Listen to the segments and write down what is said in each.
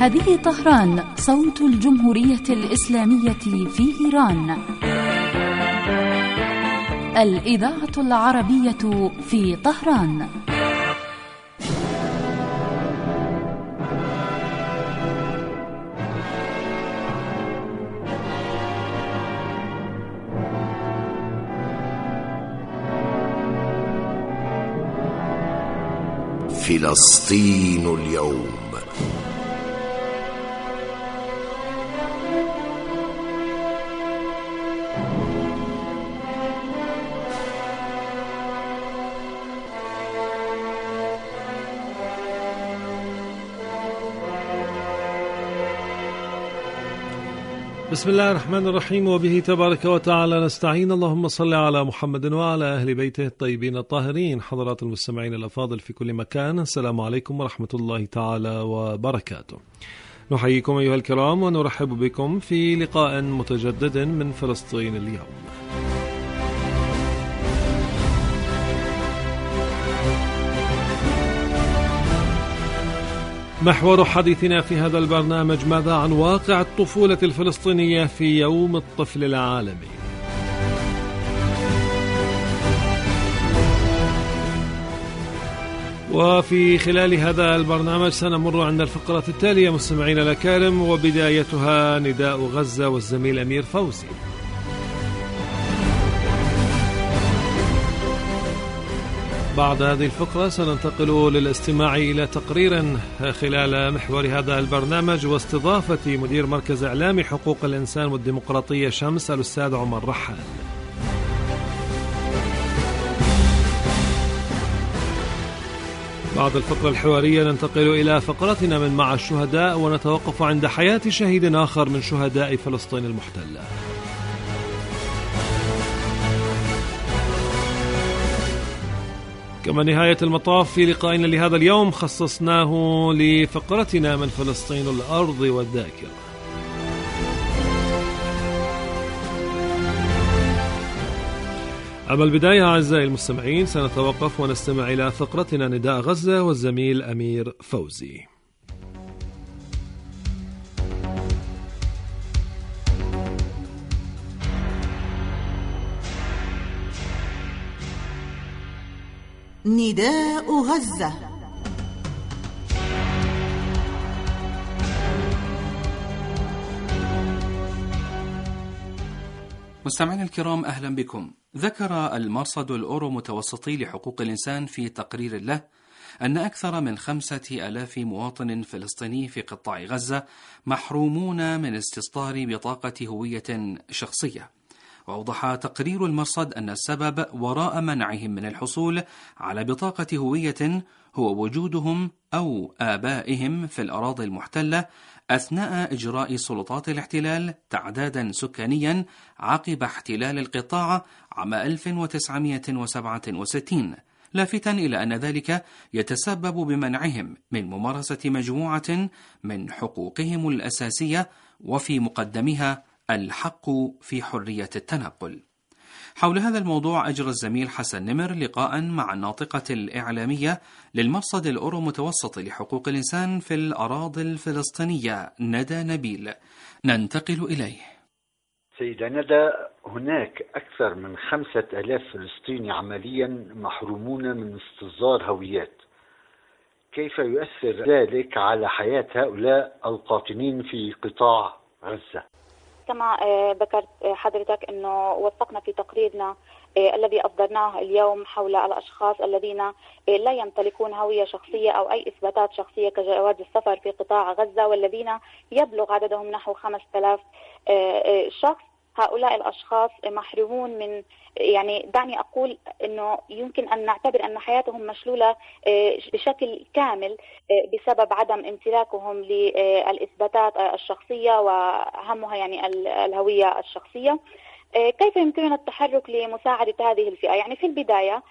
هذه طهران، صوت الجمهورية الإسلامية في إيران. الإذاعة العربية في طهران. فلسطين اليوم. بسم الله الرحمن الرحيم، وبه تبارك وتعالى نستعين. اللهم صل على محمد وعلى أهل بيته الطيبين الطاهرين. حضرات المستمعين الأفاضل في كل مكان، السلام عليكم ورحمة الله تعالى وبركاته. نحييكم أيها الكرام ونرحب بكم في لقاء متجدد من فلسطين اليوم. محور حديثنا في هذا البرنامج: ماذا عن واقع الطفولة الفلسطينية في يوم الطفل العالمي؟ وفي خلال هذا البرنامج سنمر عند الفقرة التالية مستمعين الأكارم، وبدايتها نداء غزة والزميل أمير فوزي. بعد هذه الفقرة سننتقل للاستماع إلى تقرير خلال محور هذا البرنامج واستضافة مدير مركز إعلام حقوق الإنسان والديمقراطية شمس الأستاذ عمر رحال. بعد الفقرة الحوارية ننتقل إلى فقرتنا من مع الشهداء، ونتوقف عند حياة شهيد آخر من شهداء فلسطين المحتلة. كما نهاية المطاف في لقائنا لهذا اليوم خصصناه لفقرتنا من فلسطين الأرض والذاكرة. أما البداية أعزائي المستمعين سنتوقف ونستمع إلى فقرتنا نداء غزة والزميل أمير فوزي. نداء غزة. مستمعينا الكرام، أهلا بكم. ذكر المرصد الأورو متوسطي لحقوق الإنسان في تقرير له أن أكثر من 5000 مواطن فلسطيني في قطاع غزة محرومون من استصدار بطاقة هوية شخصية. وأوضح تقرير المرصد أن السبب وراء منعهم من الحصول على بطاقة هوية هو وجودهم أو آبائهم في الأراضي المحتلة أثناء إجراء سلطات الاحتلال تعدادا سكانيا عقب احتلال القطاع عام 1967، لافتا إلى أن ذلك يتسبب بمنعهم من ممارسة مجموعة من حقوقهم الأساسية، وفي مقدمها الحق في حرية التنقل. حول هذا الموضوع أجرى الزميل حسن نمر لقاء مع الناطقة الإعلامية للمرصد الأورو متوسطي لحقوق الإنسان في الأراضي الفلسطينية ندى نبيل، ننتقل إليه. سيدة ندى، هناك أكثر من 5000 فلسطيني عمليا محرومون من استصدار هويات. كيف يؤثر ذلك على حياة هؤلاء القاطنين في قطاع غزة؟ كما ذكرت حضرتك أنه وثقنا في تقريرنا الذي أصدرناه اليوم حول الأشخاص الذين لا يمتلكون هوية شخصية أو أي إثباتات شخصية كجواز السفر في قطاع غزة، والذين يبلغ عددهم نحو 5000 شخص. هؤلاء الأشخاص محرومون من، يعني دعني أقول أنه يمكن أن نعتبر أن حياتهم مشلولة بشكل كامل بسبب عدم امتلاكهم للإثباتات الشخصية، وأهمها يعني الهوية الشخصية. كيف يمكننا التحرك لمساعدة هذه الفئة؟ يعني في البداية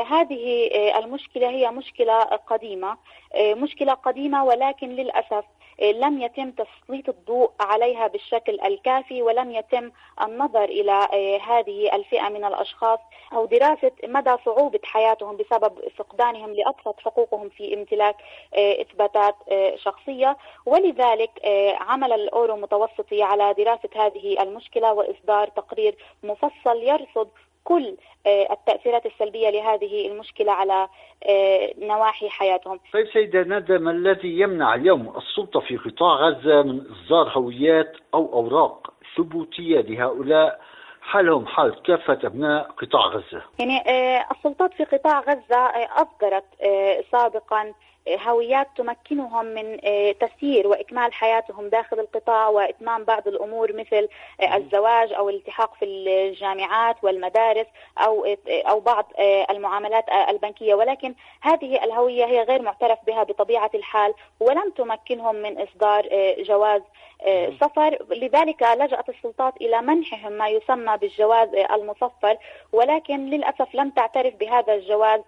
هذه المشكلة هي مشكلة قديمة، ولكن للأسف لم يتم تسليط الضوء عليها بالشكل الكافي، ولم يتم النظر إلى هذه الفئة من الأشخاص أو دراسة مدى صعوبة حياتهم بسبب فقدانهم لأبسط حقوقهم في امتلاك إثباتات شخصية. ولذلك عمل الأورو متوسطي على دراسة هذه المشكلة وإصدار تقرير مفصل يرصد كل التأثيرات السلبية لهذه المشكلة على نواحي حياتهم. طيب سيدة ندى، ما الذي يمنع اليوم السلطة في قطاع غزة من إصدار هويات أو أوراق ثبوتية لهؤلاء حالهم حال كافة أبناء قطاع غزة؟ يعني السلطات في قطاع غزة أصدرت سابقا هويات تمكنهم من تسيير وإكمال حياتهم داخل القطاع وإتمام بعض الأمور مثل الزواج أو الالتحاق في الجامعات والمدارس أو بعض المعاملات البنكية، ولكن هذه الهوية هي غير معترف بها بطبيعة الحال ولم تمكنهم من إصدار جواز سفر. لذلك لجأت السلطات إلى منحهم ما يسمى بالجواز المصفر، ولكن للأسف لم تعترف بهذا الجواز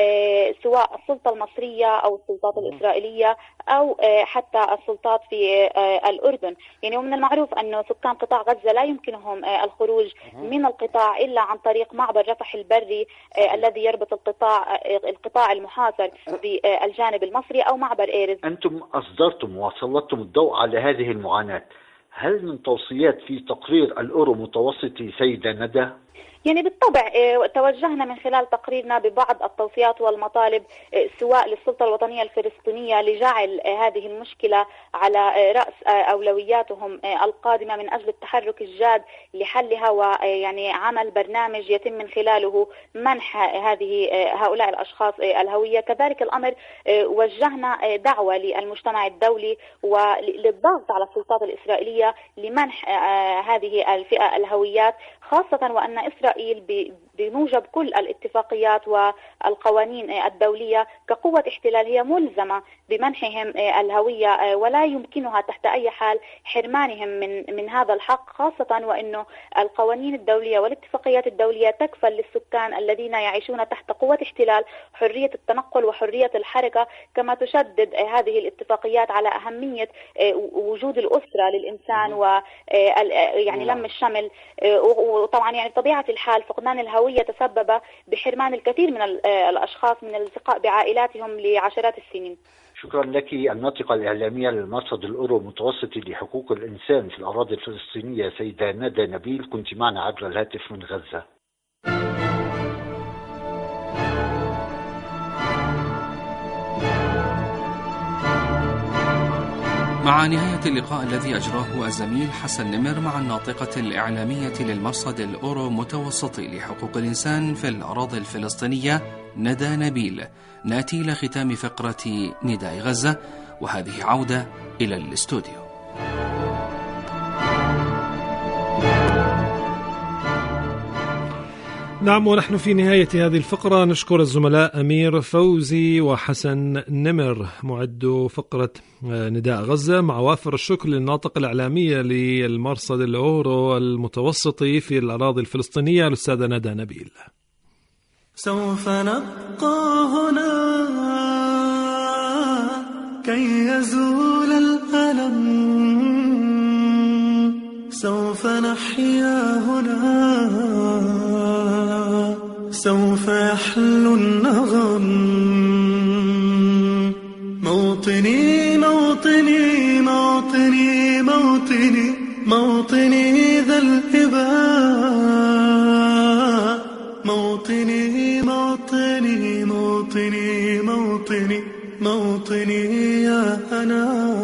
سواء السلطة المصرية أو السلطات الإسرائيلية أو حتى السلطات في الأردن. يعني ومن المعروف أن سكان قطاع غزة لا يمكنهم الخروج من القطاع إلا عن طريق معبر رفح البري الذي يربط القطاع المحاصر بالجانب المصري أو معبر إيرز. أنتم أصدرتم وسلطتم الضوء على هذه المعاناة، هل من توصيات في تقرير الأورو متوسطي سيدة ندى؟ يعني بالطبع توجهنا من خلال تقريرنا ببعض التوصيات والمطالب سواء للسلطة الوطنية الفلسطينية لجعل هذه المشكلة على رأس أولوياتهم القادمة من أجل التحرك الجاد لحلها، ويعني عمل برنامج يتم من خلاله منح هؤلاء الأشخاص الهوية. كذلك الأمر وجهنا دعوة للمجتمع الدولي وللضغط على السلطات الإسرائيلية لمنح هذه الفئة الهويات، خاصة وأن إسرائيل بموجب كل الاتفاقيات والقوانين الدولية كقوة احتلال هي ملزمة بمنحهم الهوية، ولا يمكنها تحت أي حال حرمانهم من هذا الحق، خاصة وأنه القوانين الدولية والاتفاقيات الدولية تكفل للسكان الذين يعيشون تحت قوة احتلال حرية التنقل وحرية الحركة، كما تشدد هذه الاتفاقيات على أهمية وجود الأسرة للإنسان ويعني لم الشمل. وطبعا يعني بطبيعة الحال فقدان الهوية تسبب بحرمان الكثير من الأشخاص من الالتقاء بعائلاتهم لعشرات السنين. شكرا لك الناطقة الإعلامية للمرصد الأورو المتوسطي لحقوق الإنسان في الأراضي الفلسطينية سيدة ندى نبيل، كنت معنا عبر الهاتف من غزة. مع نهاية اللقاء الذي أجراه الزميل حسن نمر مع الناطقة الإعلامية للمرصد الأورو متوسطي لحقوق الإنسان في الأراضي الفلسطينية ندى نبيل، نأتي لختام فقرة نداء غزة، وهذه عودة إلى الاستوديو. نعم، ونحن في نهاية هذه الفقرة نشكر الزملاء أمير فوزي وحسن نمر معد فقرة نداء غزة، مع وافر الشكر للناطق الإعلامية للمرصد الأورو المتوسطي في الأراضي الفلسطينية الأستاذة ندى نبيل. سوف نبقى هنا كي يزول الألم، سوف نحيا هنا، سوف يحلو النغم. موطني موطني موطني موطني موطني ذا الهباء، موطني موطني موطني موطني موطني يا أنا.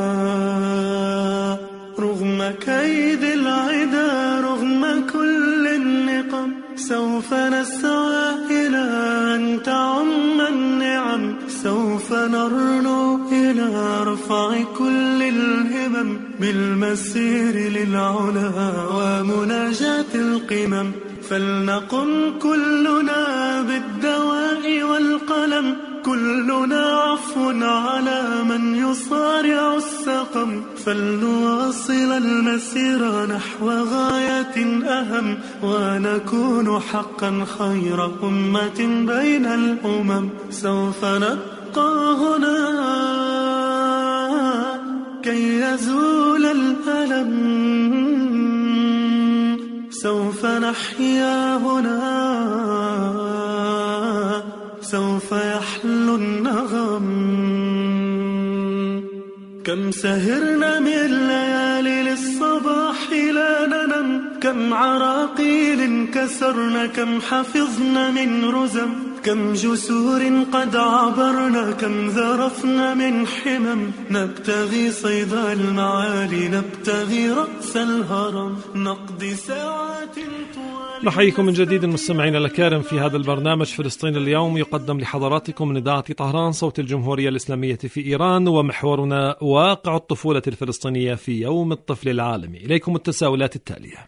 رغم كيد العدا رغم كل النقم سوف نسعى إلى أن تعم النعم، سوف نرنو إلى رفع كل الهمم بالمسير للعلا ومناجاة القمم. فلنقم كلنا بالدواء والقلم، كلنا عفو على من يصارع السقم. فلنواصل المسير نحو غاية أهم، ونكون حقا خير أمة بين الأمم. سوف نبقى هنا كي يزول الألم. سوف نحيا هنا، سوف يحلو النغم. كم سهرنا من ليالي للصباح لا ننم، كم عراقيل كسرنا، كم حفظنا من رزم، كم جسور قد عبرنا، كم ذرفنا من حمم. نبتغي صيد المعالي، نبتغي رأس الهرم، نقضي ساعات طوال. نحييكم من جديد المستمعين الأكارم في هذا البرنامج فلسطين اليوم، يقدم لحضراتكم من إذاعة طهران صوت الجمهورية الإسلامية في إيران، ومحورنا واقع الطفولة الفلسطينية في يوم الطفل العالمي. إليكم التساؤلات التالية: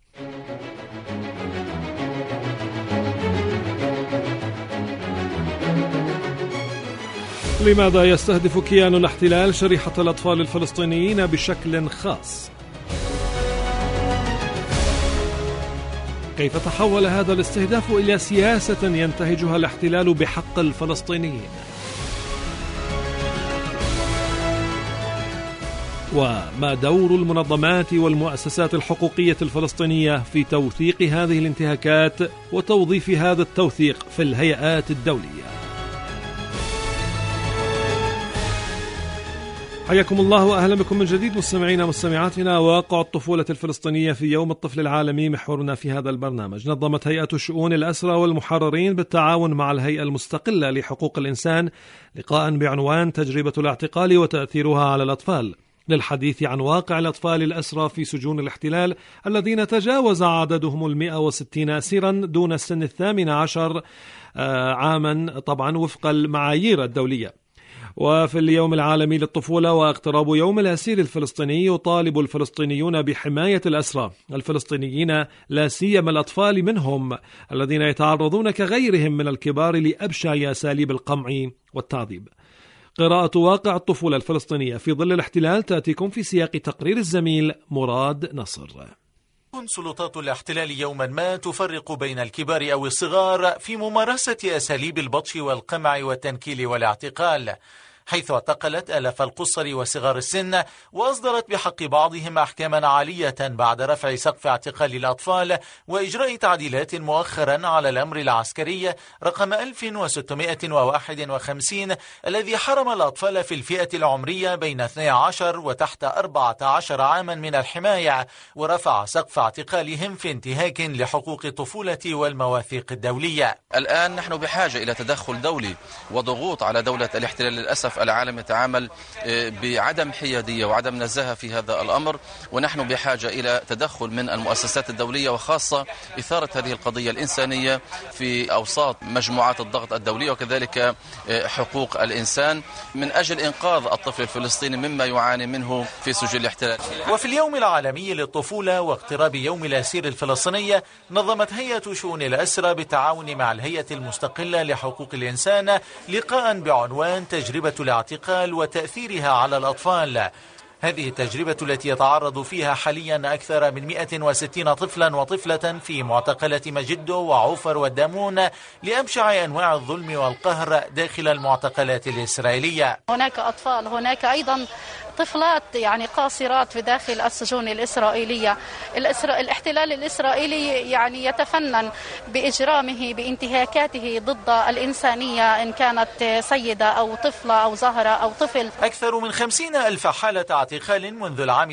لماذا يستهدف كيان الاحتلال شريحة الأطفال الفلسطينيين بشكل خاص؟ كيف تحول هذا الاستهداف إلى سياسة ينتهجها الاحتلال بحق الفلسطينيين؟ وما دور المنظمات والمؤسسات الحقوقية الفلسطينية في توثيق هذه الانتهاكات وتوظيف هذا التوثيق في الهيئات الدولية؟ حياكم الله وأهلا بكم من جديد مستمعينا مستمعاتنا. واقع الطفولة الفلسطينية في يوم الطفل العالمي محورنا في هذا البرنامج. نظمت هيئة شؤون الأسرى والمحررين بالتعاون مع الهيئة المستقلة لحقوق الإنسان لقاء بعنوان تجربة الاعتقال وتأثيرها على الأطفال، للحديث عن واقع الأطفال الأسرى في سجون الاحتلال الذين تجاوز عددهم 160 أسيرا دون السن 18 عاما، طبعا وفق المعايير الدولية. وفي اليوم العالمي للطفولة واقتراب يوم الأسير الفلسطيني، يطالب الفلسطينيون بحماية الأسرى الفلسطينيين، لا سيما الأطفال منهم الذين يتعرضون كغيرهم من الكبار لأبشع أساليب القمع والتعذيب. قراءة واقع الطفولة الفلسطينية في ظل الاحتلال تأتيكم في سياق تقرير الزميل مراد نصر. سلطات الاحتلال يوما ما تفرق بين الكبار أو الصغار في ممارسة أساليب البطش والقمع والتنكيل والاعتقال، حيث اعتقلت آلاف القُصّر وصغار السن، وأصدرت بحق بعضهم أحكاما عالية بعد رفع سقف اعتقال الأطفال وإجراء تعديلات مؤخرا على الأمر العسكري رقم 1651 الذي حرم الأطفال في الفئة العمرية بين 12 وتحت 14 عاما من الحماية، ورفع سقف اعتقالهم في انتهاك لحقوق الطفولة والمواثيق الدولية. الآن نحن بحاجة إلى تدخل دولي وضغوط على دولة الاحتلال. للأسف العالم يتعامل بعدم حيادية وعدم نزاهة في هذا الأمر، ونحن بحاجة إلى تدخل من المؤسسات الدولية، وخاصة إثارة هذه القضية الإنسانية في أوساط مجموعات الضغط الدولية وكذلك حقوق الإنسان من أجل إنقاذ الطفل الفلسطيني مما يعاني منه في سجون الاحتلال. وفي اليوم العالمي للطفولة واقتراب يوم الأسير الفلسطيني، نظمت هيئة شؤون الأسرى بالتعاون مع الهيئة المستقلة لحقوق الإنسان لقاء بعنوان تجربة الاعتقال وتأثيرها على الأطفال. هذه التجربة التي يتعرض فيها حاليا أكثر من 160 طفلا وطفلة في معتقلات مجدو وعوفر والدامون لأبشع أنواع الظلم والقهر داخل المعتقلات الإسرائيلية. هناك أطفال، هناك أيضا طفلات يعني قاصرات في داخل السجون الإسرائيلية. الاحتلال الإسرائيلي يعني يتفنن بإجرامه بانتهاكاته ضد الإنسانية، إن كانت سيدة أو طفلة أو زهرة أو طفل. أكثر من 50,000 حالة اعتقال منذ العام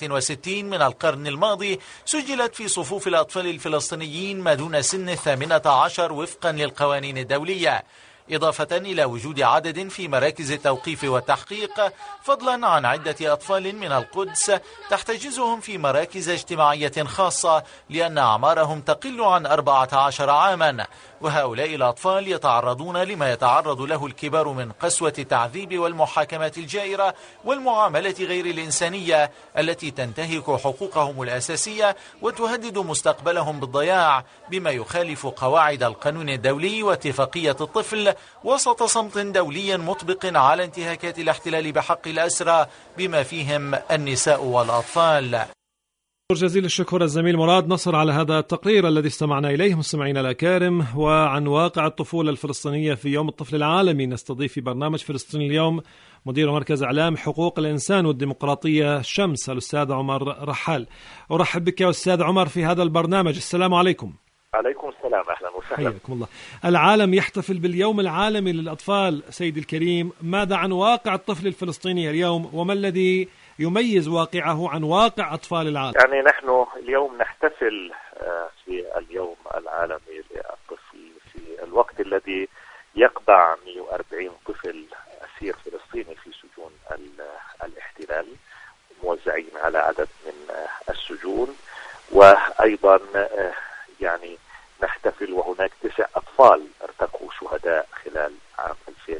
67 من القرن الماضي سجلت في صفوف الأطفال الفلسطينيين ما دون سن 18 وفقا للقوانين الدولية، إضافة إلى وجود عدد في مراكز التوقيف والتحقيق، فضلا عن عدة أطفال من القدس تحتجزهم في مراكز اجتماعية خاصة لأن أعمارهم تقل عن 14 عاما. وهؤلاء الأطفال يتعرضون لما يتعرض له الكبار من قسوة التعذيب والمحاكمات الجائرة والمعاملة غير الإنسانية التي تنتهك حقوقهم الأساسية وتهدد مستقبلهم بالضياع، بما يخالف قواعد القانون الدولي واتفاقية الطفل، وسط صمت دولي مطبق على انتهاكات الاحتلال بحق الأسرى بما فيهم النساء والأطفال. جزيل الشكر الزميل مراد نصر على هذا التقرير الذي استمعنا إليه. مستمعينا الأكارم، وعن واقع الطفولة الفلسطينية في يوم الطفل العالمي نستضيف في برنامج فلسطين اليوم مدير مركز إعلام حقوق الإنسان والديمقراطية شمس الأستاذ عمر رحال. أرحب بك يا أستاذ عمر في هذا البرنامج. السلام عليكم. عليكم السلام، أهلا وسهلا. حياكم الله. العالم يحتفل باليوم العالمي للأطفال سيدي الكريم، ماذا عن واقع الطفل الفلسطيني اليوم وما الذي يميز واقعه عن واقع أطفال العالم؟ يعني نحن اليوم نحتفل في اليوم العالمي للطفل في الوقت الذي يقبع 140 طفل أسير فلسطيني في سجون الاحتلال موزعين على عدد من السجون، وأيضا يعني نحتفل وهناك 9 أطفال ارتقوا شهداء خلال عام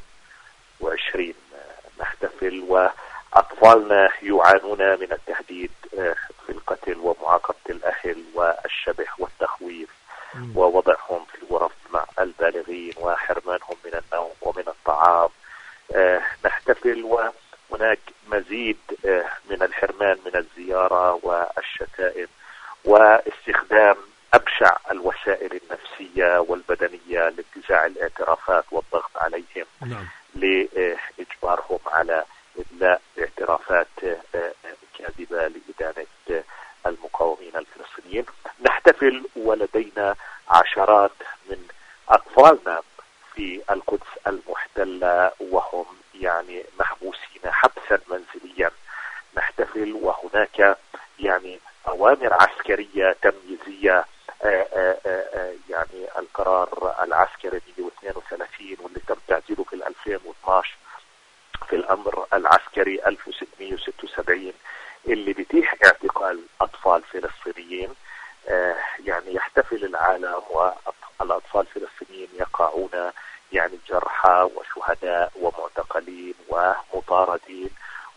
2020. نحتفل وأطفالنا يعانون من التهديد في القتل ومعاقبة الأهل والشبح والتخويف ووضعهم في الغرف مع البالغين وحرمانهم من النوم ومن الطعام. نحتفل وهناك مزيد من الحرمان من الزيارة والشتائم واستخدام أبشع الوسائل النفسية والبدنية لانتزاع الاعترافات والضغط عليهم لإجبارهم على إدلاء اعترافات كاذبة لإدانة المقاومين الفلسطينيين. نحتفل ولدينا عشرات من أطفالنا في القدس المحتلة وهم يعني محبوسين حبسا منزليا. نحتفل وهناك يعني أوامر عسكرية تمييزية، يعني القرار العسكري 132 واللي تم تعديله في 2012 في الأمر العسكري 1676 اللي بيتيح اعتقال أطفال فلسطينيين. يعني يحتفل العالم والأطفال الفلسطينيين يقعون يعني جرحى وشهداء ومعتقلين ومطاردين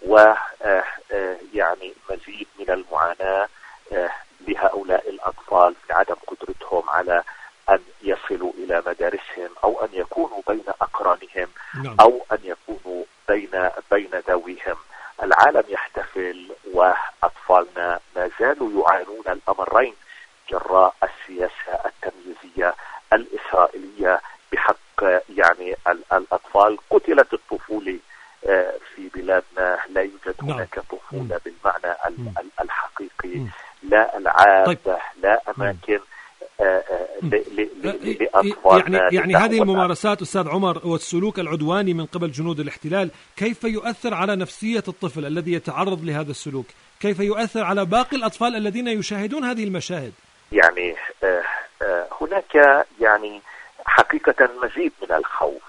ويعني مزيد من المعاناة لهؤلاء الأطفال في عدم قدرتهم على أن يصلوا إلى مدارسهم أو أن يكونوا بين أقرانهم أو أن يكونوا بين ذويهم. العالم يحتفل وأطفالنا ما زالوا يعانون الأمرين جراء السياسة التمييزية الإسرائيلية بحق يعني الأطفال. قتلت الطفولة في بلادنا، لا يوجد هناك طفولة بالمعنى الحقيقي، لا ألعاب لا أماكن لأطفالنا. يعني هذه الممارسات أستاذ عمر والسلوك العدواني من قبل جنود الاحتلال كيف يؤثر على نفسية الطفل الذي يتعرض لهذا السلوك؟ كيف يؤثر على باقي الأطفال الذين يشاهدون هذه المشاهد؟ يعني هناك يعني حقيقة مزيد من الخوف،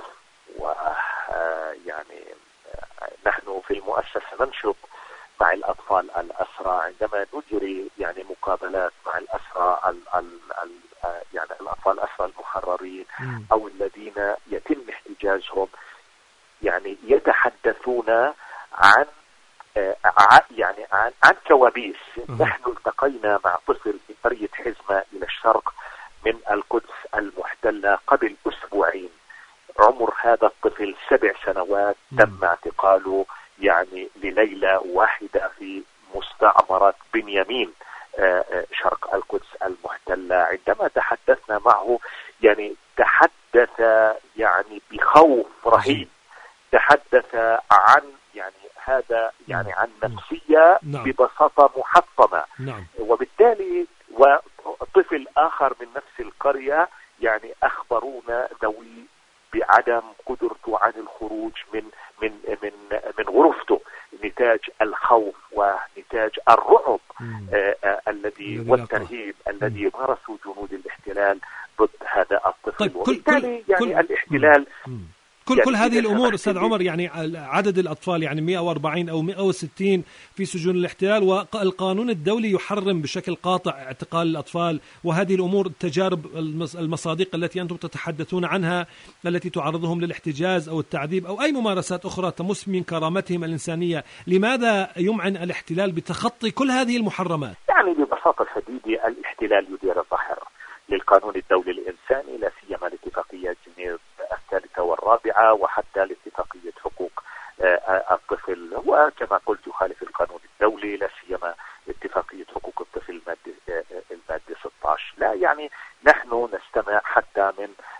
ويعني نحن في المؤسسة ننشط مع الأطفال الأسرى عندما نجري يعني مقابلات مع الأسرى يعني الأطفال الأسرى المحررين أو الذين يتم احتجازهم. يعني يتحدثون عن يعني عن كوابيس. نحن التقينا مع طفل في قرية حزمة إلى الشرق من القدس المحتلة قبل أسبوعين. عمر هذا الطفل 7 سنوات، تم اعتقاله يعني لليلة واحدة في مستعمرة بنيامين شرق القدس المحتلة. عندما تحدثنا معه يعني تحدث يعني بخوف رهيب، تحدث عن يعني هذا يعني عن نفسية ببساطة محطمة. وبالتالي وطفل آخر من نفس القرية يعني أخبرونا ذوي بعدم قدرته عن الخروج من غرفته نتاج الخوف ونتاج الرعب الذي والترهيب الذي مارسه جنود الاحتلال ضد هذا الطفل. وبالتالي يعني الاحتلال كل هذه الأمور أستاذ عمر، يعني عدد الأطفال يعني 140 أو 160 في سجون الاحتلال، والقانون الدولي يحرم بشكل قاطع اعتقال الأطفال، وهذه الأمور التجارب المصادق التي أنتم تتحدثون عنها التي تعرضهم للاحتجاز أو التعذيب أو أي ممارسات أخرى تمس من كرامتهم الإنسانية، لماذا يمعن الاحتلال بتخطي كل هذه المحرمات؟ يعني ببساطة شديدة الاحتلال يدير الظهر للقانون الدولي الإنساني، لا سيما لاتفاقية جنيف الثالثة والرابعة وحتى لاتفاقية حقوق الطفل، وكما قلت يخالف القانون الدولي لا سيما اتفاقية حقوق الطفل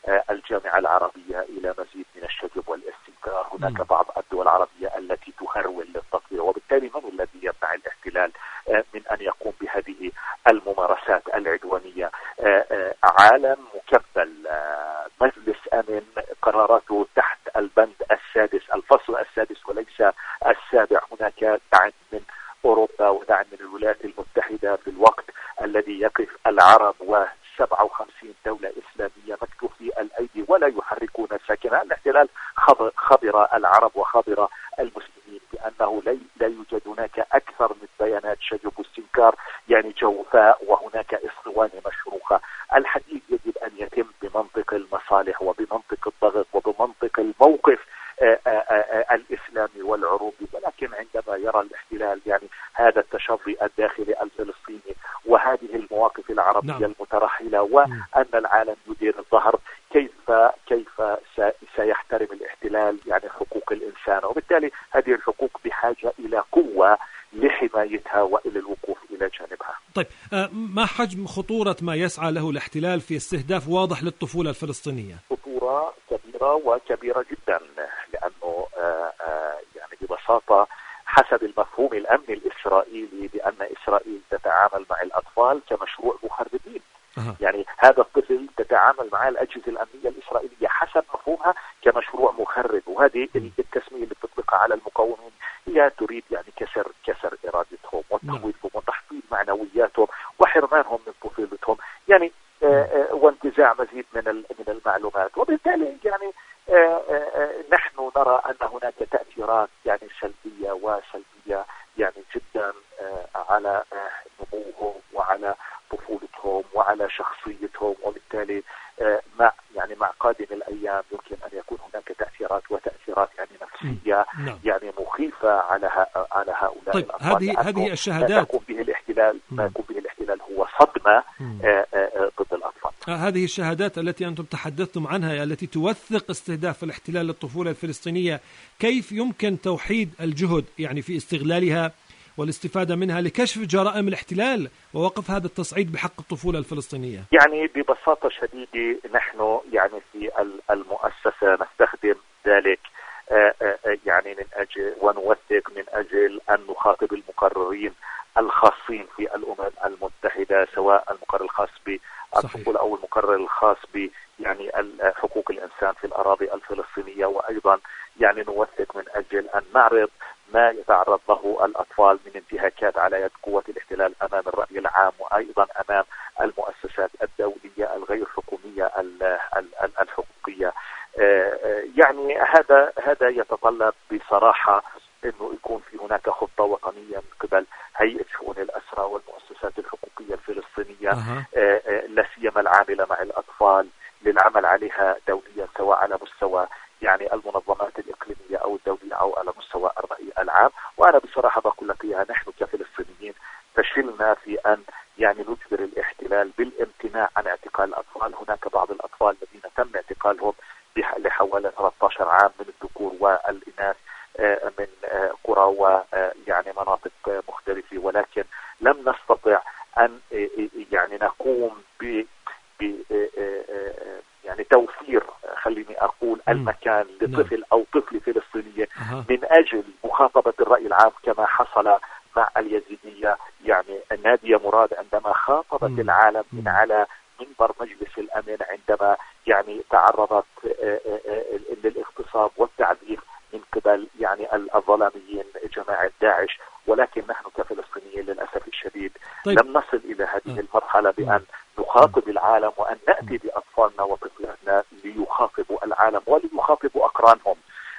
الجامعة العربية إلى مزيد من الشجب والاستنكار. هناك بعض الدول العربية التي تهرول للتطبيع، وبالتالي من الذي يمنع الاحتلال من أن يقوم بهذه الممارسات العدوانية؟ عالم مكبل، مجلس أمن قراراته تحت البند السادس، الفصل السادس وليس السابع. هناك دعم من أوروبا ودعم من الولايات المتحدة في الوقت الذي يقف العرب و57 دولة إسلامية مكتوفي الأيدي ولا يحركون ساكنا. الاحتلال خبر العرب وخبر المسلمين بأنه لا يوجد هناك أكثر من بيانات شجب واستنكار، يعني جوفاء، وهناك إصوان مشروخة. الحديث يجب أن يتم بمنطق المصالح وبمنطق الضغط وبمنطق الموقف الإسلامي والعروبي، ولكن عندما يرى الاحتلال يعني هذا التشظي الداخلي الفلسطيني وهذه المواقف العربية المترحلة وأن العالم يدير الظهر، كيف سيحترم الاحتلال يعني حقوق الإنسان؟ وبالتالي هذه الحقوق بحاجة إلى قوة لحمايتها وإلى الوقوف إلى جانبها. طيب، ما حجم خطورة ما يسعى له الاحتلال في استهداف واضح للطفولة الفلسطينية؟ خطورة كبيرة وكبيرة جدا، لأنه يعني ببساطة حسب المفهوم الأمني الإسرائيلي بأن إسرائيل تتعامل مع الأطفال كمشروع مخربين. يعني هذا الطفل تتعامل مع الأجهزة الأمنية الإسرائيلية حسب مفهومها كمشروع مخرب، وهذه التسمية اللي بتطلقها على المقاومين هي تريد يعني كسر إرادتهم وتخويفهم وتحطيم معنوياتهم وحرمانهم من طفولتهم، يعني وانتزاع مزيد من المعلومات. وبالتالي يعني نحن نرى أن هناك تأثيرات يعني سلبية وسلبية يعني جدا على نموهم وعلى طفولتهم وعلى شخصيتهم، وبالتالي مع قادم الأيام يمكن أن يكون هناك تأثيرات يعني نفسية يعني مخيفة على هؤلاء طيب الأطفال. هذه الشهادات ما يقوم به الاحتلال هو صدمة ضد الأطفال. هذه الشهادات التي أنتم تحدثتم عنها التي توثق استهداف الاحتلال للطفولة الفلسطينية، كيف يمكن توحيد الجهد يعني في استغلالها والاستفادة منها لكشف جرائم الاحتلال ووقف هذا التصعيد بحق الطفولة الفلسطينية؟ يعني ببساطة شديدة نحن يعني في المؤسسة نستخدم ذلك يعني من أجل ونوثق من أجل أن نخاطب المقررين الخاصين في الأمم المتحدة، سواء المقرر الخاص بالطفولة أو المقرر الخاص ب يعني حقوق الإنسان في الأراضي الفلسطينية، وأيضا يعني نوثق من أجل أن نعرض ما يتعرض له الأطفال من انتهاكات على يد قوة الاحتلال أمام الرأي العام وأيضا أمام المؤسسات الدولية الغير حكومية الحقوقية. يعني هذا يتطلب بصراحة أنه يكون في هناك خطة وطنية من قبل هيئة شؤون الأسرى والمؤسسات الحقوقية الفلسطينية لا سيما العاملة مع الأطفال للعمل عليها دوليا، سواء على مستوى يعني المنظمات الإقليمية أو الدولية أو على مستوى الرأي العام. وأنا بصراحة بقول لك إياها، نحن كفلسطينيين فشلنا في أن يعني نجبر الاحتلال بالامتناع عن اعتقال الأطفال. هناك بعض الأطفال الذين تم اعتقالهم لحوالي 13 عام من الذكور والإناث من قرى ويعني مناطق مختلفة، ولكن لم نستطع أن يعني نقوم ب يعني توفير خليني أقول المكان لطفل أو طفل فلسطينية من أجل مخاطبة الرأي العام كما حصل مع اليزيدية. يعني نادية مراد عندما خاطبت العالم من على منبر مجلس الأمن عندما يعني تعرضت للاغتصاب والتعذيب من قبل يعني الظلاميين جماعة داعش، ولكن نحن كفلسطينيين للأسف الشديد لم نصل إلى هذه المرحلة بأن نخاطب العالم وأن نأتي بأطفالنا وطفلاتنا ليخاطبوا العالم وليخاطبوا أقرانهم.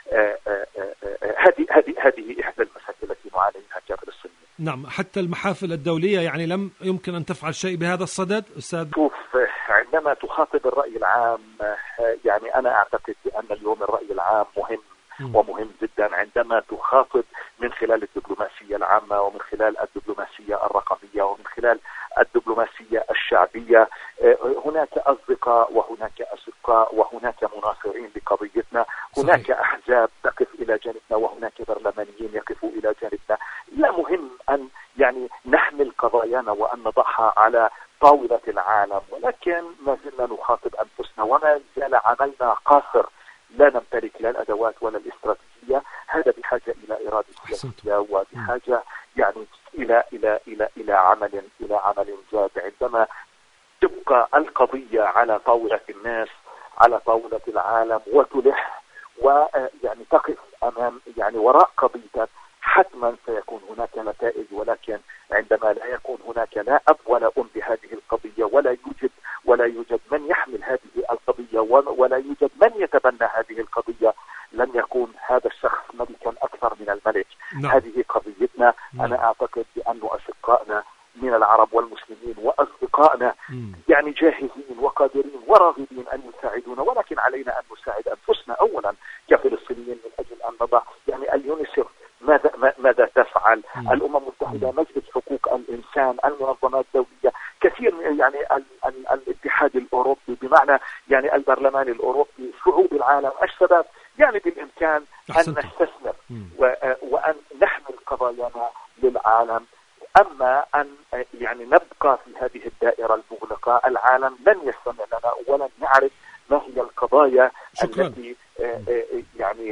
هذه إحدى المشاكل التي نعاني منها كفلسطينيين. نعم، حتى المحافل الدولية يعني لم يمكن أن تفعل شيء بهذا الصدد أستاذ؟ شوف، عندما تخاطب الرأي العام يعني أنا أعتقد بأن اليوم الرأي العام مهم ومهم جدا عندما تخاطب من خلال الدبلوماسية العامة ومن خلال الدبلوماسية الرقمية ومن خلال الدبلوماسية الشعبية. هناك أصدقاء وهناك أشقاء وهناك مناصرين لقضيتنا، هناك أحزاب تقف إلى جانبنا وهناك برلمانيين يقفوا إلى جانبنا. لا، مهم أن يعني نحمل قضايانا وأن نضعها على طاولة العالم، ولكن ما زلنا نخاطب أنفسنا وما زال عملنا قاصر، لا نمتلك لا الأدوات ولا الاستراتيجية. هذا بحاجة إلى إرادة سياسية وبحاجة يعني إلى عمل جاد. عندما تبقى القضية على طاولة الناس، على طاولة العالم، وتلح ويعني تقف أمام يعني وراء قضيتك، حتما سيكون هناك نتائج. ولكن عندما لا يكون هناك لا أب ولا أم بهذه القضية، ولا يوجد من يحمل هذه القضية، ولا يوجد من يتبنى هذه القضية، لن يكون هذا الشخص ملكا أكثر من الملك. هذه قضيتنا. أنا أعتقد بأن أشقائنا من العرب والمسلمين وأصدقائنا يعني جاهزين وقادرين وراغبين أن يساعدونا، ولكن علينا أن نساعد أنفسنا أولا كفلسطينيين من أجل أن نضع يعني اليونيسف ماذا تفعل، الأمم المتحدة، مجلس حقوق الإنسان، المنظمات الدولية، كثير يعني الاتحاد الأوروبي، بمعنى يعني البرلمان الأوروبي، شعوب العالم، الشباب. يعني بالإمكان أن نستثمر وأن نحمل قضايانا للعالم. أما أن يعني نبقى في هذه الدائرة المغلقة، العالم لن يستمع لنا ولن يعرف ما هي القضايا التي يعني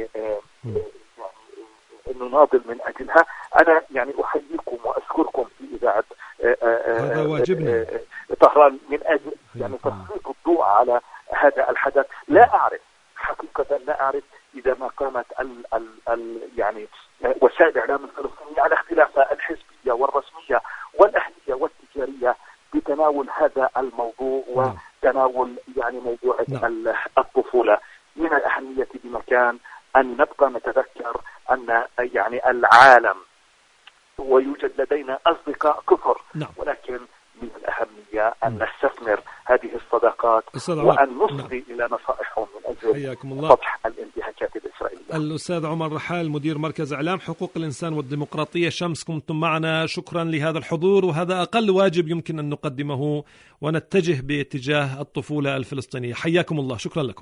نناضل من أجلها. أنا يعني أحييكم وأشكركم في إذاعة هذا واجبنا طهران من أجل يعني تسليط الضوء على هذا الحدث. لا أعرف حقيقة، لا أعرف إذا ما قامت يعني وسائل الإعلام الفلسطينية على اختلافها الحزبية والرسمية والأهلية والتجارية بتناول هذا الموضوع وتناول يعني موضوع الطفولة. من الأهمية بمكان أن نبقى نتذكر أن يعني العالم ويوجد لدينا أصدقاء كثر، ولكن من الأهمية أن نستثمر هذه الصداقات وأن نصغي إلى نصائحهم من أجل فتح الانتهاكات الإسرائيلية. الأستاذ عمر رحال، مدير مركز إعلام حقوق الإنسان والديمقراطية شمس، كنتم معنا. شكرا لهذا الحضور، وهذا أقل واجب يمكن أن نقدمه ونتجه باتجاه الطفولة الفلسطينية. حياكم الله، شكرا لكم.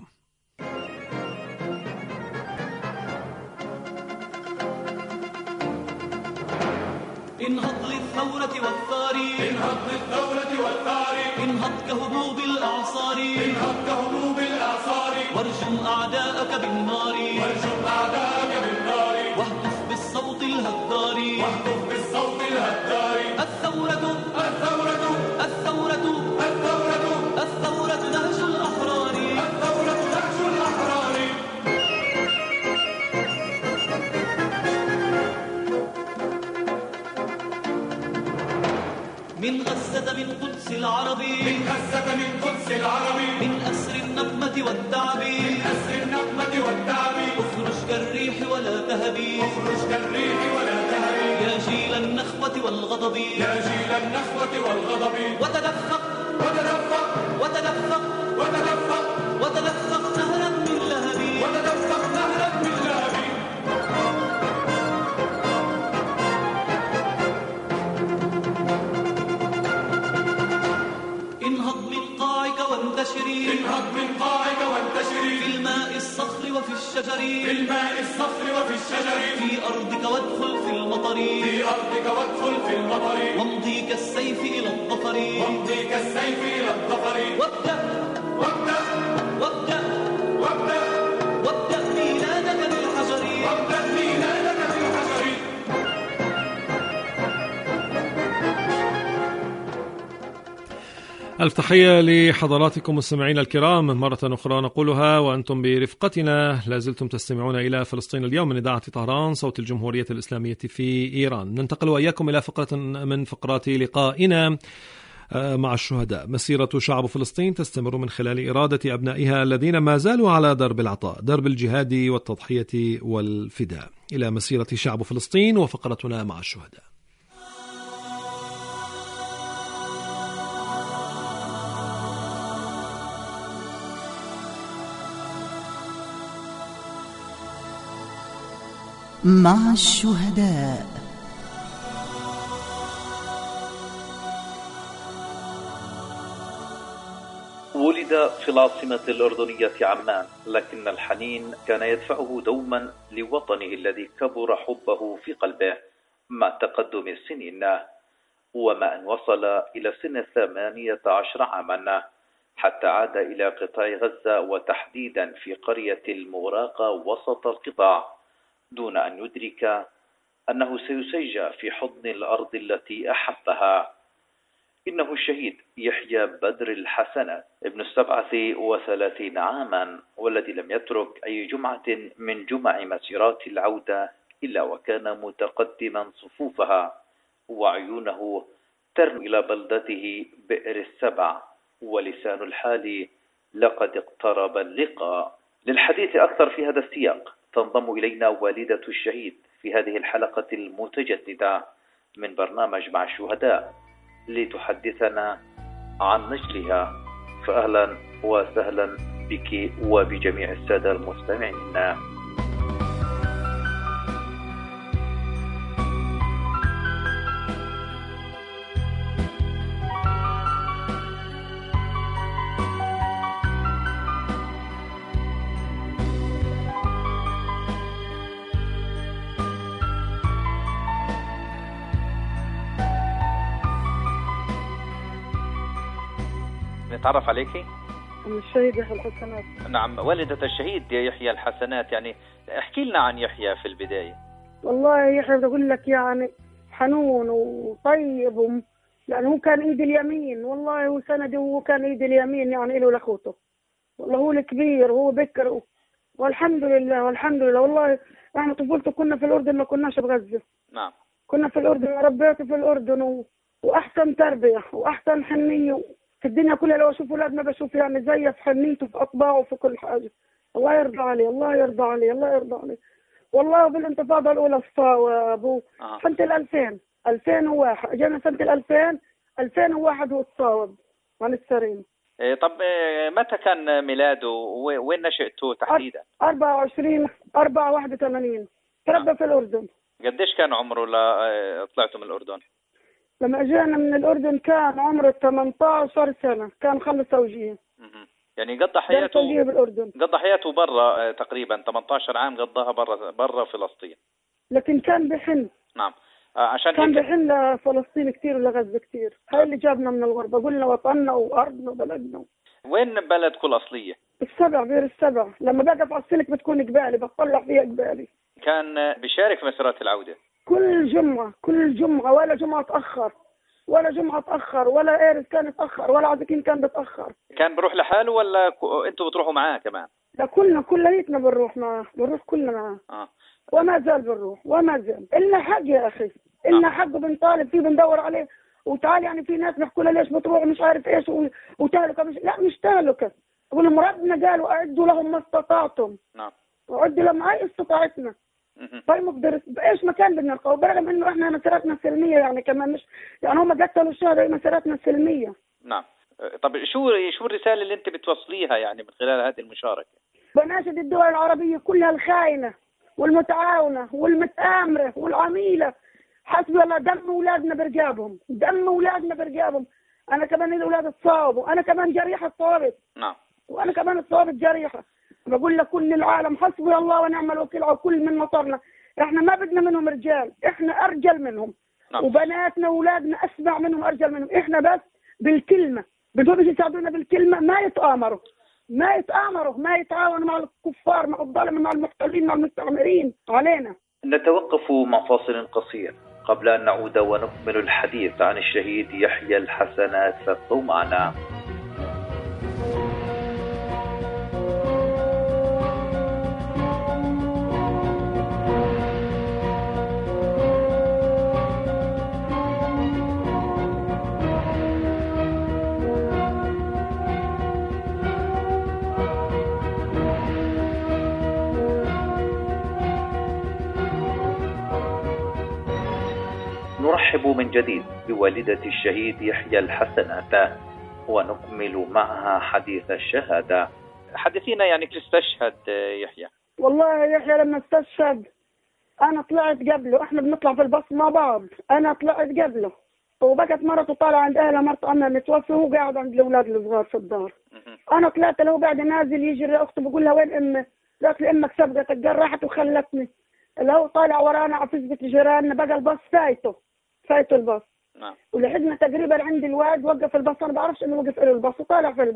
انهض للثورة والثار، انهض للثورة والثار، انهض كهبوب الأعصار، انهض كهبوب الأعصار، وارجم أعداءك بالنار، وارجم أعداءك بالنار، واهتف بالصوت الهدار، واهتف بالصوت الهدار. الثورة الثورة الثورة الثورة الثورة نهج الأحرار، الثورة نهج الأحرار. من غزة من قدس العربي، من غزة من قدس العربي، من أسر النقمة والتعب، من أسر النقمة والتعب. اخرج كالريح ولا تهبي، اخرج كالريح ولا تهبي، يا جيل النخوة والغضب، يا جيل النخوة والغضب. وتدفق وتدفق وتدفق وتدفق وتدفق نهرا من لهب، وتدفق نهرا من لهب. انهض من قاعك وانتشري، انهض من قاعك وانتشري، في الماء الصخر وفي الشجر، في الماء الصخر وفي الشجر، في أرضك وادخل في المطر، في أرضك وادخل في المطر، وامضي كالسيف إلى الظفر، وامضي كالسيف إلى الظفر. وابدأ وابدأ وابدأ وابدأ وابدأ ميلادك بالحجر، وابدأ ميلادك بالحجر. ألف تحية لحضراتكم مستمعينا الكرام مرة أخرى نقولها وأنتم برفقتنا. لازلتم تستمعون إلى فلسطين اليوم من إذاعة طهران صوت الجمهورية الإسلامية في إيران. ننتقل وإياكم إلى فقرة من فقرات لقائنا مع الشهداء. مسيرة شعب فلسطين تستمر من خلال إرادة أبنائها الذين ما زالوا على درب العطاء، درب الجهاد والتضحية والفداء. إلى مسيرة شعب فلسطين وفقرتنا مع الشهداء. مع الشهداء. ولد في العاصمة الأردنية عمان، لكن الحنين كان يدفعه دوما لوطنه الذي كبر حبه في قلبه مع تقدم السنين، وما أن وصل إلى سن 18 عاما حتى عاد إلى قطاع غزة وتحديدا في قرية المغراقة وسط القطاع، دون أن يدرك أنه سيسجى في حضن الأرض التي أحبها. إنه الشهيد يحيى بدر الحسنات ابن 37 عاما، والذي لم يترك أي جمعة من جمع مسيرات العودة إلا وكان متقدما صفوفها، وعيونه ترمي إلى بلدته بئر السبع، ولسان الحال لقد اقترب اللقاء. للحديث أكثر في هذا السياق تنضم إلينا والدة الشهيد في هذه الحلقة المتجددة من برنامج مع الشهداء لتحدثنا عن نجلها، فأهلا وسهلا بك وبجميع السادة المستمعين. نتعرف عليكي؟ الشهيد يحيى الحسنات. نعم، والدة الشهيد يحيى الحسنات، يعني احكي لنا عن يحيى في البداية. والله يحيى بقول لك يعني حنون وطيب يعني هو كان ايد اليمين، والله هو سندي وهو كان ايد اليمين يعني له لاخوته. والله هو الكبير وهو بكر والحمد لله والحمد لله. والله احنا طفولته كنا في الأردن، ما كناش بغزة. نعم. كنا في الأردن وربيته في الأردن وأحسن تربية وأحسن حنية في الدنيا كلها. لو أشوف أولاد ما بشوف يعني زيه في حنيته في أطباعه في كل حاجة. الله يرضى عليه الله يرضى عليه الله يرضى عليه. والله بالانتفاضة الأولى الصواب سنة 2001 جانا سنة 2001 والصواب عن السرين. طب متى كان ميلاده وين نشأته تحديدا؟ 4/1/81 تربى في الأردن. قديش كان عمره طلعته من الأردن؟ لما جانا من الأردن كان عمره 18 سنة، كان خلص توجيه. يعني قضى حياته برا تقريبا 18 عام قضاها برا فلسطين. لكن كان بحن. نعم. عشان كان بحن لفلسطين كثير ولغزة كثير. هاي اللي جابنا من الغربة، قلنا وطننا وأرضنا وبلدنا. وين بلدكم الأصلية؟ السبع، بير السبع. لما بقف على السلك بتكون قبالي، بطلع فيها قبالي. كان بيشارك في مسيرات العودة كل جمعة ولا جمعة تأخر ولا إيرس كان يتأخر ولا عزكين كان بتأخر. كان بروح لحاله ولا أنتوا بتروحوا معاه كمان؟ لا كلنا بنروح معاه، بنروح كلنا معاه. وما زال بنروح وما زال. إلنا حق يا أخي، إلنا حق بنطالب فيه بندور عليه. وتعال يعني في ناس بيحكوا له ليش بتروح مش عارف إيش وتهلكة مش تهلكة. يقول لهم ربنا قالوا أعدوا لهم ما استطعتم. نعم. وعدوا لهم هاي استطاعتنا. طيب مقدر بايش مكان بدنا نلقاه، برغم انه احنا مسيرتنا سلميه يعني كمان مش يعني هم قتلوا الشهداء مسيرتنا سلميه. نعم. طب شو الرساله اللي انت بتوصليها يعني من خلال هذه المشاركه؟ بناشد الدول العربيه كلها الخاينه والمتعاونه والمتآمره والعميله، حسبي الله دم اولادنا برقابهم. انا كمان الاولاد اتصابوا، انا كمان جريحه اتصابت. نعم. وانا كمان اتصابت جريحه. بقول لكل العالم حسبي الله ونعم الوكيل على كل من مطرنا. احنا ما بدنا منهم رجال، احنا ارجل منهم. نعم. وبناتنا واولادنا اسمع منهم ارجل منهم. احنا بس بالكلمه بدهم يساعدونا بالكلمه، ما يتآمروا ما يتعاونوا مع الكفار مع الظالم مع المحتلين مع المستعمرين علينا. نتوقف مع فاصل قصير قبل ان نعود ونكمل الحديث عن الشهيد يحيى الحسنات، فابقوا معنا. نرحب من جديد بوالدة الشهيد يحيى الحسنات ونكمل معها حديث الشهادة. حدثينا يعني كيف استشهد يحيى؟ والله يحيى لما استشهد أنا طلعت قبله، إحنا بنطلع في الباص مع بعض، أنا طلعت قبله وبقت مرته طالعة عند أهلها، مرته أمها متوفى وهو قاعد عند الأولاد الصغار في الدار. أنا طلعت له بعد نازل يجري أخته بقول لها وين أمك؟ قالت لي أمك سبقتك جرحت وخلتني. اللي هو طالع ورانا على فزبة جيراننا، بقى الباص فايته الباص. نعم. ولحقنا تقريبا عند الواد، وقف الباص، انا بعرفش انه وقف له الباص وطالع في الباص.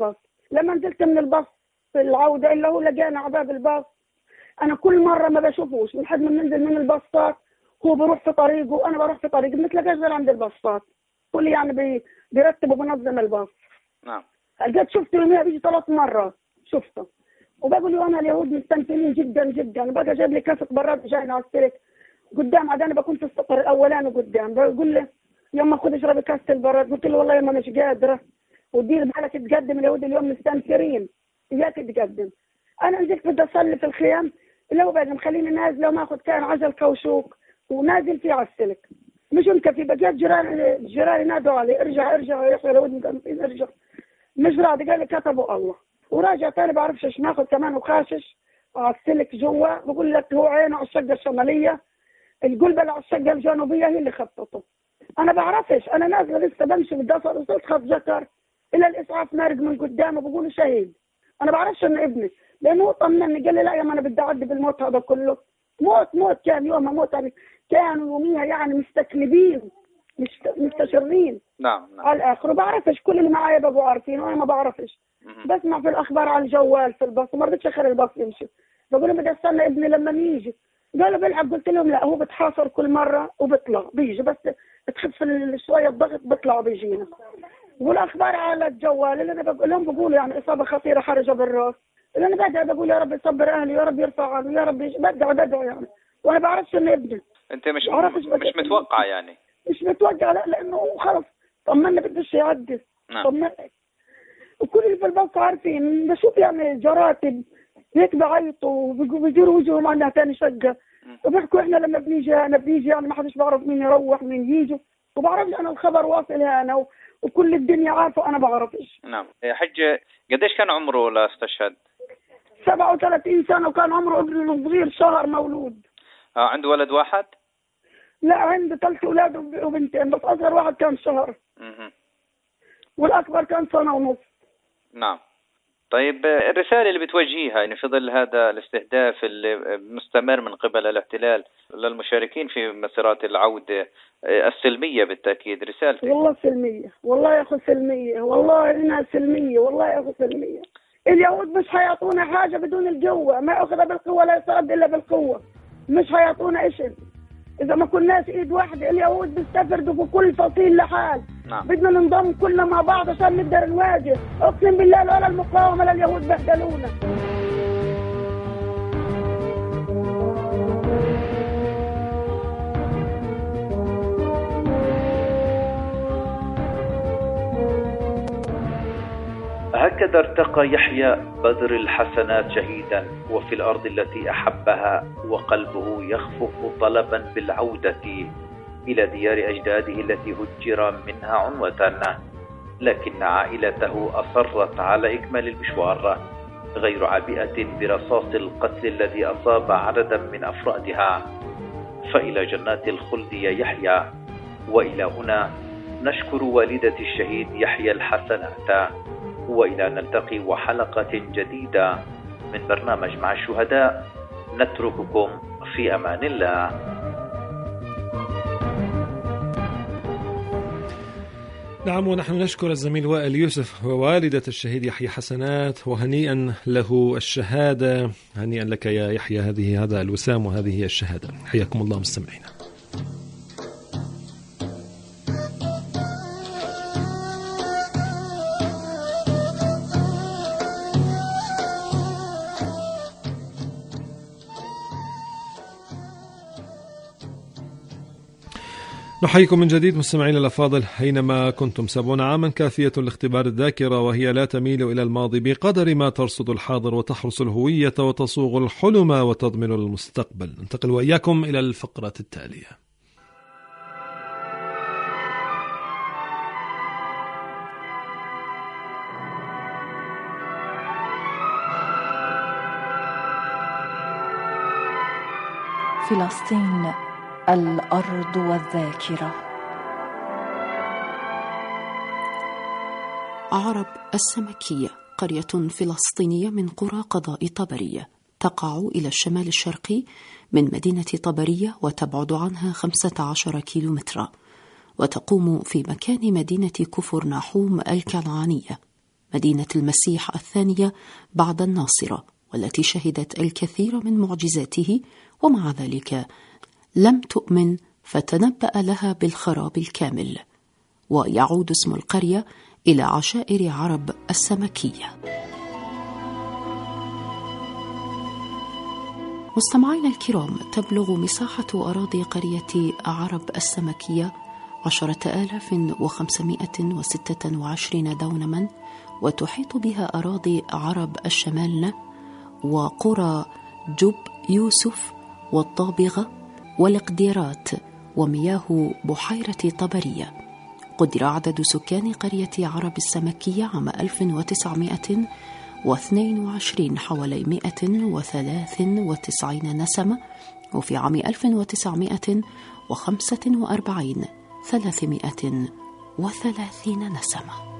لما نزلت من الباص في العودة اللي هو لقانا على باب الباص، أنا كل مرة ما بشوفوش لحد ما ننزل من الباصات، هو بروح في طريقه وأنا بروح في طريقي، ما تلاقاش غير عند الباصات. كل يعني بيرتب وبنظم الباص. نعم. لقيت شفته يوميها بيجي 3 مرات شفته، وبقول له أنا اليهود مستنفرين جدا جدا، وبقى جايب لي كاسة براد جاينا على السلك قدام، عاد أنا بكون في السطر الأولاني قدام، بقول لي يما خد اشربي كاسة البراد، قلت له والله يما مش قادرة، ودير بالك تقدم اليهود اليوم مستنفرين، إياك تقدم. أنا نزلت بدي أصلي في الخيام، اللي هو بعد مخليني نازلة وماخذ كان عجل كوشوك ونازل فيه على السلك، مش مكفي. بقيت جيراني نادوا علي ارجع يا اخي اليهود مقنطين ارجع، مش راضي، قال لي كتبوا الله. وراجع تاني بعرفش ايش ناخذ كمان وخاشش على السلك جوا، بقول لك هو عينه على الشقة الشمالية، القلبة على الشقة الجنوبية هي اللي خططه. أنا بعرفش، أنا نازلة لسه بمشي بالدفر وصلت خط جكر إلى الإسعاف مارق من قدامه بقول شهيد. أنا بعرفش إنه ابني، لأنه طمني قال لي لا يا ما أنا بدي أعدي بالموت هذا كله. موت كان يومها موت، يعني كانوا يوميها يعني مستكلبين مستشرين. نعم. على الآخر. وبعرفش كل اللي معايا بابو عارفين وأنا ما بعرفش. بسمع في الأخبار على الجوال في الباص، وما رضيتش أخلي الباص يمشي، بقول لهم بدي أستنى ابني لما يجي. قالوا بيلعب، قلت لهم لا هو بتحاصر كل مرة وبيطلع بيجي، بس تخف شوية الضغط بيطلع وبيجينا. والأخبار على الجوال اللي أنا بقول لهم بقولوا يعني إصابة خطيرة حرجة بالراس، اللي أنا بدعي بقول يا رب يصبر أهلي، يا رب يرفع عني، يا رب بدعي يعني، وأنا بعرفش إنه ابني. أنت مش متوقع يعني؟ مش متوقع لا، لأنه خلص طمنا بدش يعدي. نعم. طمنا. وكل اللي في الباص عارفين، بشوف يعني جراتب هيك بعيطوا وبيديروا وجههم عندها ثاني شقة، وبيحكوا احنا لما بنيجي يعني ما حدش بعرف مين يروح مين يجي، وبعرفش انا الخبر واصل هنا وكل الدنيا عارفه انا بعرفش. نعم. يا حج قديش كان عمره لا استشهد؟ 37 سنة، وكان عمره ابن صغير شهر مولود. عنده ولد واحد؟ لا عنده 3 أولاد وبنتين، بس اصغر واحد كان شهر. والاكبر كان 1.5 سنة. نعم. طيب الرسالة اللي بتوجهيها يعني في ظل هذا الاستهداف المستمر من قبل الاحتلال للمشاركين في مسيرات العودة السلمية بالتأكيد، رسالتك؟ والله سلمية، والله يا أخو سلمية، والله إنها سلمية، والله يا أخو سلمية. اليهود مش حيعطونا حاجة بدون القوة، ما أخذ بالقوة لا يسترد إلا بالقوة، مش حيعطونا إشي إذا ما كناش إيد واحدة. اليهود بيستفردوا في كل فصيل لحال. نعم. بدنا ننضم كلنا مع بعض عشان نقدر نواجه. أقسم بالله ولا المقاومة لا اليهود بهدلونا. هكذا ارتقى يحيى بدر الحسنات شهيدا، وفي الأرض التي أحبها وقلبه يخفق طلبا بالعودة إلى ديار أجداده التي هجر منها عنوة، لكن عائلته أصرت على إكمال المشوار غير عابئة برصاص القتل الذي أصاب عددا من أفرادها. فإلى جنات الخلد يا يحيى. وإلى هنا نشكر والدة الشهيد يحيى الحسنات، وإلى نلتقي وحلقة جديدة من برنامج مع الشهداء، نترككم في أمان الله. نعم، ونحن نشكر الزميل وائل يوسف ووالدة الشهيد يحيى حسنات، وهنيئا له الشهادة. هنيئا لك يا يحيى، هذا الوسام وهذه هي الشهادة. حياكم الله مستمعينا. نحييكم من جديد مستمعينا الأفاضل أينما كنتم. 70 عاما كافية لاختبار الذاكرة، وهي لا تميل إلى الماضي بقدر ما ترصد الحاضر وتحرس الهوية وتصوغ الحلم وتضمن المستقبل. ننتقل وإياكم إلى الفقرة التالية. فلسطين، الأرض والذاكرة. عرب السمكية قرية فلسطينية من قرى قضاء طبرية، تقع إلى الشمال الشرقي من مدينة طبرية وتبعد عنها 15 كيلومترا، وتقوم في مكان مدينة كفر ناحوم الكنعانية. مدينة المسيح الثانية بعد الناصرة، والتي شهدت الكثير من معجزاته، ومع ذلك لم تؤمن فتنبأ لها بالخراب الكامل. ويعود اسم القرية إلى عشائر عرب السمكية. مستمعينا الكرام، تبلغ مساحة أراضي قرية عرب السمكية 10,526 دونما، وتحيط بها أراضي عرب الشمال وقرى جب يوسف والطابغة والإقديرات ومياه بحيرة طبرية. قدر عدد سكان قرية عرب السمكية عام 1922 حوالي 193 نسمة، وفي عام 1945 330 نسمة.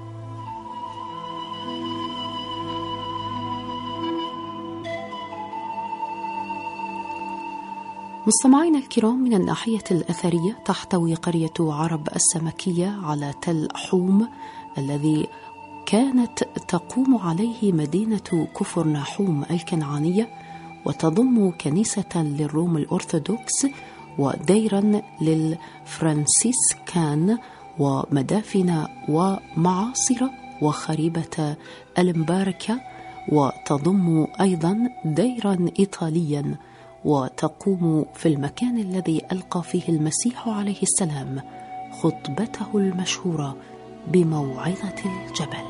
مستمعينا الكرام، من الناحية الأثرية تحتوي قرية عرب السمكية على تل حوم الذي كانت تقوم عليه مدينة كفر ناحوم الكنعانية، وتضم كنيسة للروم الأرثوذكس وديرا للفرانسيسكان ومدافن ومعاصر وخريبة المباركة، وتضم أيضا ديرا إيطاليا، وتقوم في المكان الذي ألقى فيه المسيح عليه السلام خطبته المشهورة بموعظة الجبل.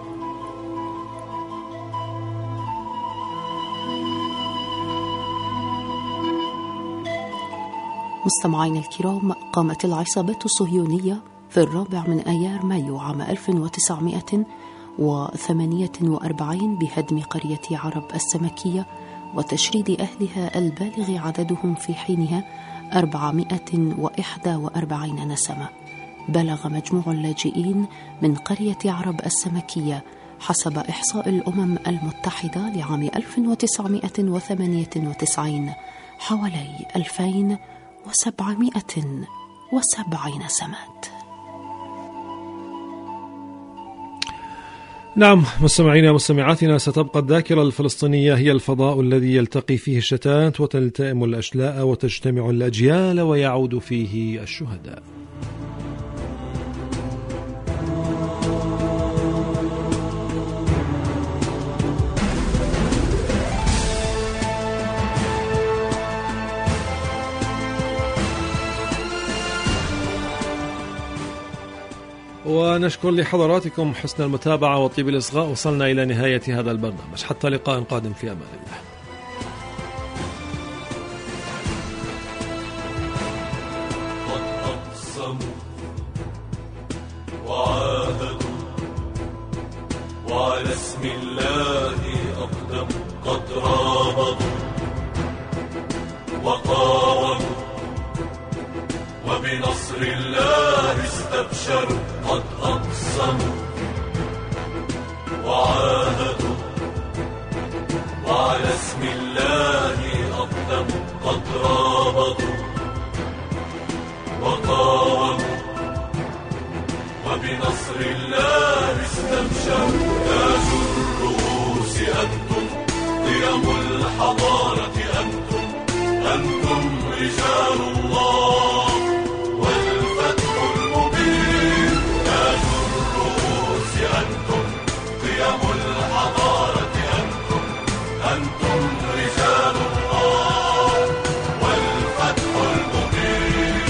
مستمعين الكرام، قامت العصابات الصهيونية في 4 من آيار مايو عام 1948 بهدم قرية عرب السمكية وتشريد أهلها البالغ عددهم في حينها 441 نسمة. بلغ مجموع اللاجئين من قرية عرب السمكية حسب إحصاء الأمم المتحدة لعام 1998 حوالي 2707 نسمات. نعم مستمعينا ومستمعاتنا، ستبقى الذاكرة الفلسطينية هي الفضاء الذي يلتقي فيه الشتات وتلتئم الأشلاء وتجتمع الأجيال ويعود فيه الشهداء. ونشكر لحضراتكم حسن المتابعة وطيب الإصغاء. وصلنا إلى نهاية هذا البرنامج، حتى لقاء قادم، في أمان الله. قد أقسموا وعاهدوا وعلى اسم الله أقدموا، قد رابطوا وقاوموا وبنصر الله استبشروا. قد أقسموا وعاهدوا وعلى اسم الله أقدموا، قد رابطوا وقاوموا وبنصر الله استبشروا. تاج الرؤوس أنتم، قيم الحضارة أنتم، أنتم رجال الله والفتح المبين. تاج الرؤوس أنتم، قيم الحضارة أنتم، أنتم رجال الله والفتح المبين.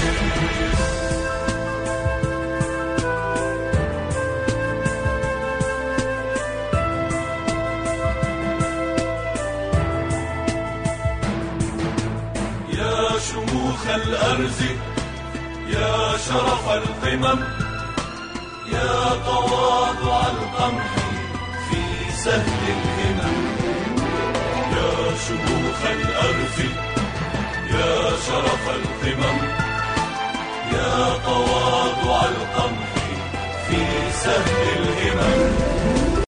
يا شموخ الأرز، يا شرف القمم، يا تواضع القمح في سهل الهمم. يا شموخ الأرز، يا شرف القمم، يا تواضع القمح في سهل الهمم.